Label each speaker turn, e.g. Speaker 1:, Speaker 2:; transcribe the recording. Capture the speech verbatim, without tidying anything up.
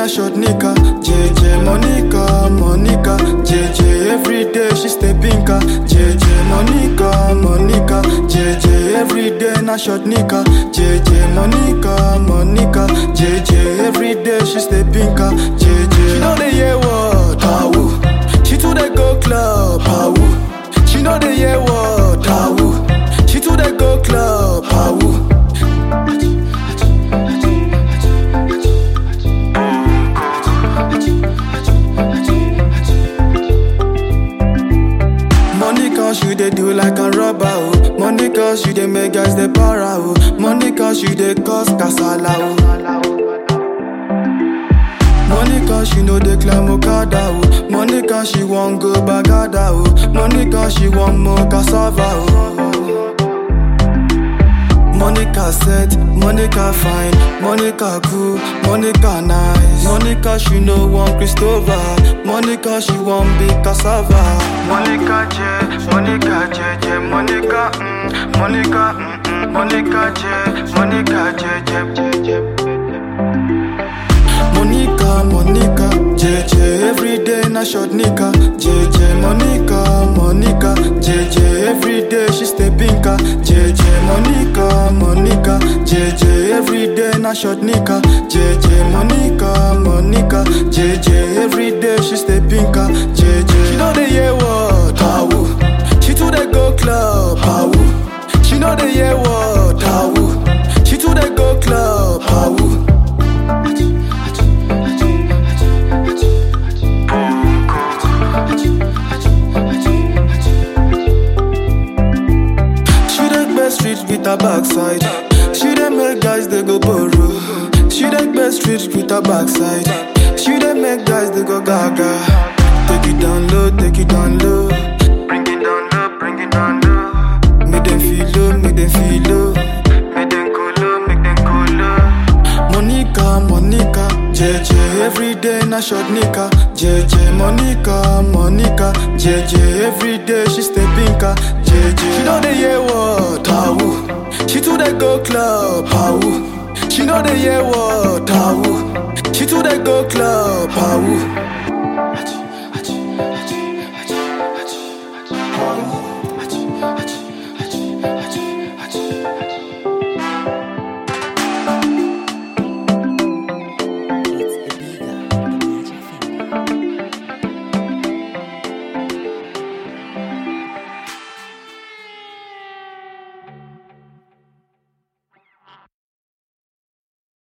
Speaker 1: short nika. J J Monica, Monica. J J every day she stay pinka. J J Monica, Monica. J J every day na short nika. J J Monica, Monica. J J every day she stay pinka. J J she know the hear word, how? She too dey go club, how? She know the hear word, how? She too dey go club, how? Monica, she dey do like a rubber, oh. Monica, she dey make guys dey para, oh. Monica, she dey cause kasala, oh. Monica, she know dey climb Okada, oh. Monica, she wan go Bagada, oh. Monica, she wan more cassava, oh. Monica set, Monica fine, Monica cool, Monica nice. Monica, she no want Christopher. Monica, she want big cassava. Monica J, Monica J J, Monica, mm, Monica, mm, mm, Monica J, Monica J J, J J. Monica, Monica, J J every day na short nika. J J Monica, Monica, J J every day she stay pinka. J J Monica, Monica, J J every day na short nika. J J Monica, Monica, J J every day she stay pinka. J J she know the hear word, how? She too dey go club, how? She know the hear word, how? She too dey go club, how? Street with her backside. She dey make guys they go borrow. She dey best street with her backside. She dey make guys they go gaga. Take it down low, take it down low. Bring it down low, bring it down low. Make them feel low, make them feel low. Make them go low, make them go low. Monica, Monica, J J every day na short nika. J J Monica, Monica, J J every day she stay pinka. J J she know the hear word, how? She too dey go club, how? She know the hear word, how? She too dey go club, how?